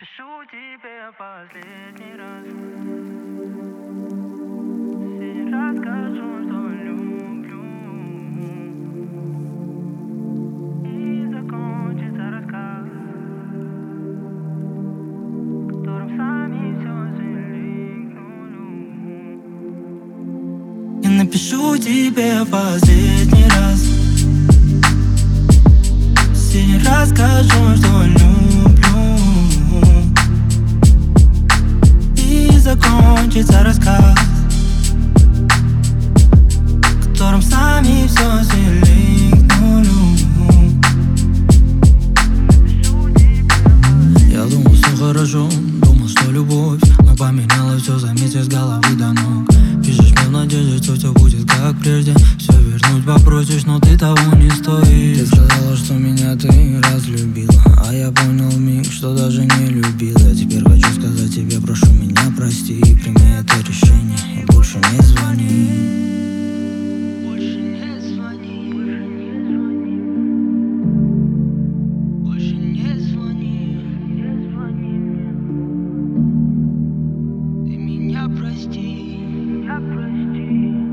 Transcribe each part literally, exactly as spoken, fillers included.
Напишу тебе последний раз. Сегодня расскажу, что люблю, и закончится рассказ, которым сами все заликнули. Я напишу тебе последний раз. Сегодня расскажу, что люблю, закончится рассказ, которым сами все заликнули. Я думал, все хорошо, думал, что любовь, но поменялось все, заметь, с головы до ног. Пишешь мне в надежде, что все будет как прежде. Все вернуть попросишь, но ты того не стоишь. Ты сказала, что меня ты разлюбила, а я понял вмиг, что даже не любила. Теперь хочу сказать тебе, прошу меня прости, прими это решение и больше не звони. Больше не звони. Больше не звони. Ты меня прости. Меня прости.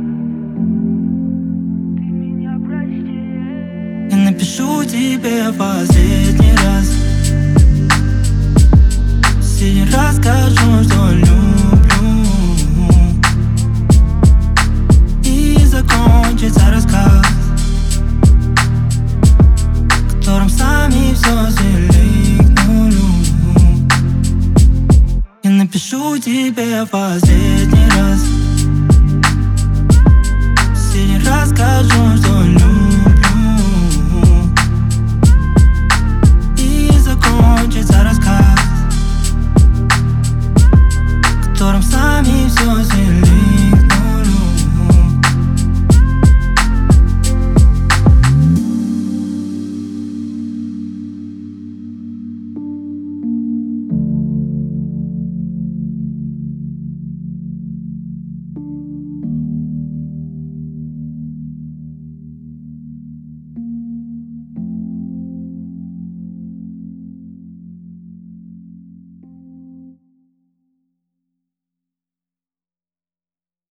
Ты меня прости. Я напишу тебе последний раз. Сегодня расскажу, что люблю, и закончится рассказ, которым сами все заликнули. Я напишу тебе последний раз. Сегодня расскажу, что